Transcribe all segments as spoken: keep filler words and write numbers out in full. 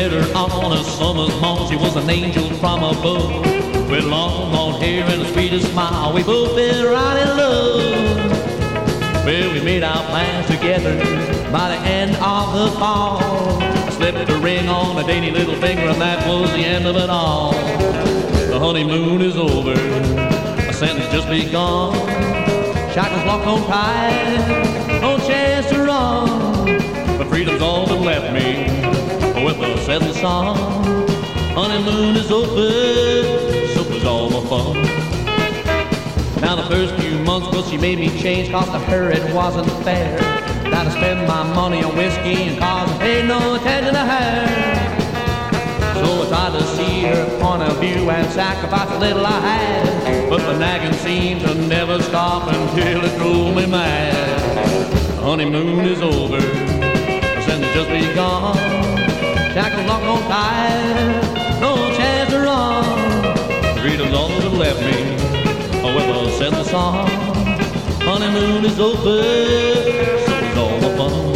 met her on a summer's morn. She was an angel from above, with long blonde hair and the sweetest smile. We both fell right in love. Well, we made our plans together by the end of the fall. I slipped a ring on a dainty little finger, and that was the end of it all. The honeymoon is over, a sentence just begun. Shackles locked on tight, no chance to run. But freedom's all that left me with the setting sun. Honeymoon is over, so was all my fun. Now the first few months, well, she made me change, cause to her it wasn't fair that I spend my money on whiskey and cars and paid no attention to her. So I tried to see her point of view and sacrifice a little I had, but the nagging seemed to never stop until it drove me mad. The honeymoon is over, since it's just begun. Shackles locked on tight, no chance to run. Freedom's all that left me with a setting sun. Honeymoon is over, so is all the fun.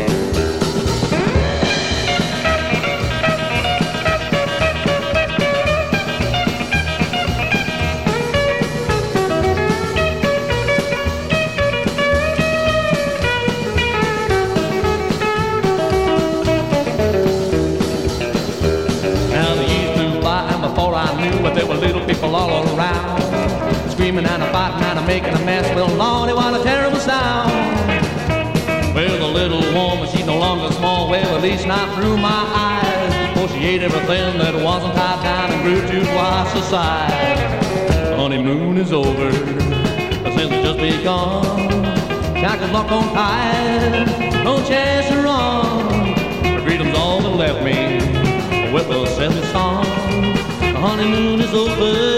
Now the years flew by, and before I knew it, there were little people all around, screaming and a fighting and a making a mess. Well, Lordy, what a terrible sound. Well, the little woman, she's no longer small. Well, at least not through my eyes, for she ate everything that wasn't tied down and grew to twice the size. The honeymoon is over, since it's just begun. Shackles locked on tight, no chance to run. Freedom's all that left me with a setting sun. The honeymoon is over,